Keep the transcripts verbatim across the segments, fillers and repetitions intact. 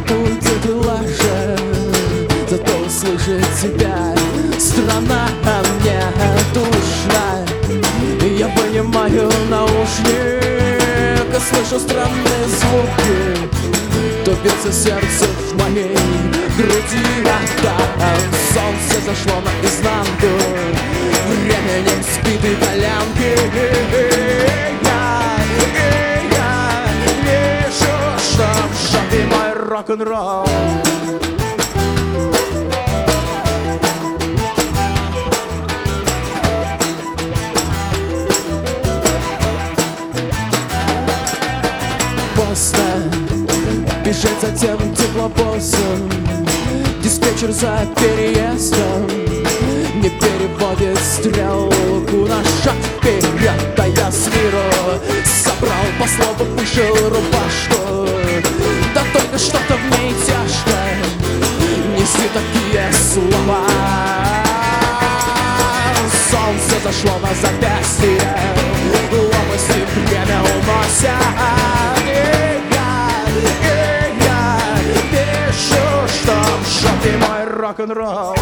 будет лучше, зато услышит тебя страна мне душная. Я понимаю наушник, и слышу странные звуки, топится сердце в моей груди. Да, солнце зашло наизнанку, временем спит итальянки. Я вижу, что в жопе мой рок-н-ролл. Бежит за тем тепловозом, диспетчер за переездом не переводит стрелку на шаг вперед. А я с миру собрал по слову, вышел рубашку, да только что-то в ней тяжко. Неси такие слова. Солнце зашло на запястье, лопасти время унося. Ты мой рок-н-ролл.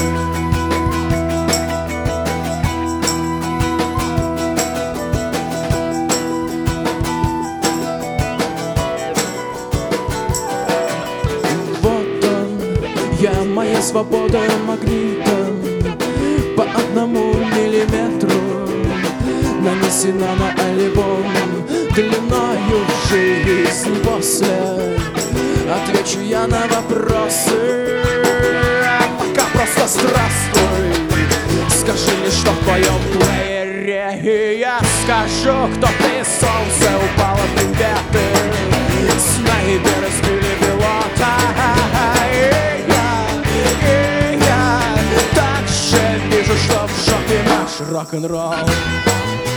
Вот он, я, моя свобода магнитом, по одному миллиметру нанесена на альбом длиною жизнь. После отвечу я на вопросы, а пока просто здравствуй. Скажи мне, что в твоем плеере, и я скажу, кто ты. Солнце упало, приветы, снайперы сбили пилота. И я, и я также вижу, что в жопе наш рок-н-ролл.